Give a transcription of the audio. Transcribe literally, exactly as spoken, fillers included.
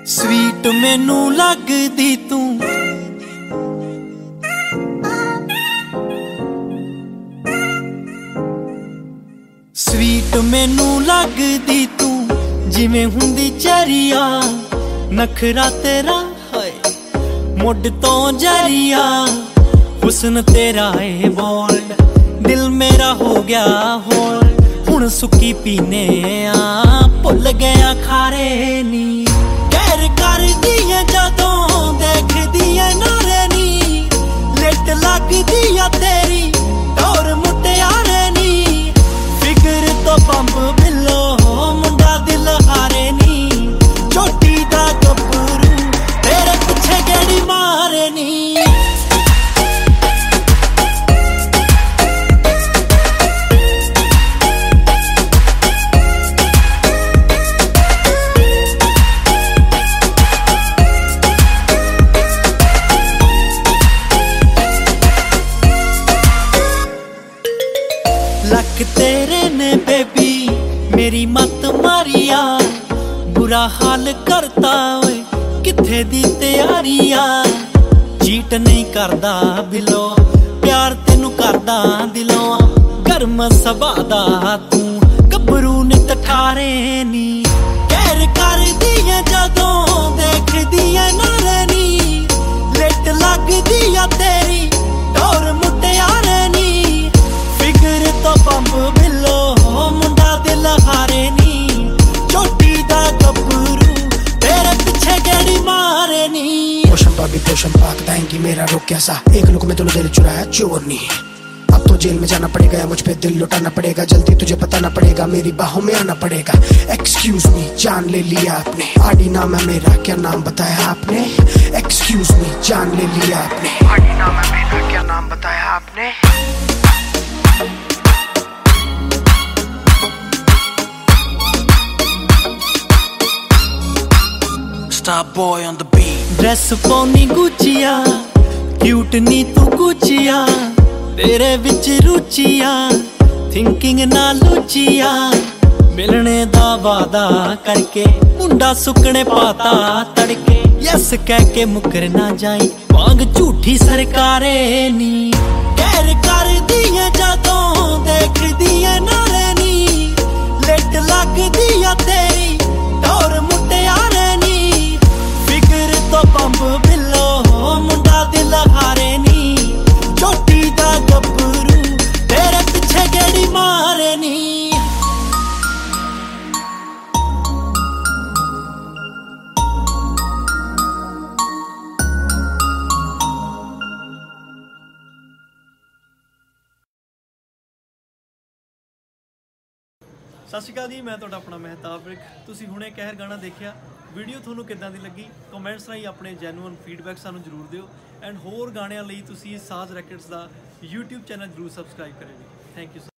Sweet मैनू लगदी तू स्वीट मैनू लगदी तू जिवें हुंदी चरिया नखरा तेरा है मुड तो जरिया हुस्न तेरा है बोल्ड दिल मेरा हो गया होल हुण सुक्की पीने आ भुल गया खारे नी गैर कर दिए जदों देखदी है नारे नी लिट लगदी आ तेरी टोर मुटियारे नी फिगर तो बंब बिलो मुंडा दिल हारे नी चोटी दा गब्बरू तेरे पिछे गेड़ी मारे नी लक तेरे ने बेबी मेरी मत मारिया बुरा हाल करता ओए किथे दी तैयारिया चीट नहीं करदा बिलो प्यार तेनू करदा दिलों गर्म सबादा तू गबरू नित ठारे नी गैर कर दिए जदों देख दिए नारे नी लिट लगदी आ तेरी टोर मुटियारे नी फिगर तो बंब बिलो मुंडा दिल हारे नी चोटी दा गब्बरू तेरे पिछे गेड़ी मारे नी पोषण पापी पोषण पाक दाएंगी मेरा रुक कैसा एक लुक में तूने दिल चुराया चोर नहीं अब तो जेल में जाना पड़ेगा या मुझ पे दिल लुटाना पड़ेगा जल्दी तुझे बताना पड़ेगा मेरी बाहों में आना पड़ेगा एक्सक्यूज मी जान ले लिया आपने आडी नाम है मेरा क्या नाम बताया आपने एक्सक्यूज मी जान ले लिया आपने आडी नाम है मेरा क्या नाम बताया आपने Star boy on the beat dress पौनी गुचिया क्यूट नी तू गुचिया तेरे विच रुचिया थिंकिंग ना लुचिया मिलने दा वादा करके मुंडा सुकने पाता तड़के यस कह के मुकर ना जाई वांग झूठी सरकारे नी गैर कर दिए जदों देख दिए नारे नी लिट लगदी आ तेरी टोर मुटियारे नी फिगर तो बंब बिलो मुंडा दिल हारे नी चोटी दा गब्बरू तेरे पिछे गेड़ी मारे नी सत श्री अकाल जी मैं तुहाडा अपना महताब विर्क तुसीं हुणे कहर गाना देखिया वीडियो तुहानूं किद्दां दी लगी कमेंट्स राहीं अपने जैनुअन फीडबैक सानूं जरूर दिओ एंड होर गाणिਆਂ ਲਈ ਤੁਸੀਂ साज रैकेट्स ਦਾ यूट्यूब चैनल जरूर सबसक्राइब करें थैंक यू।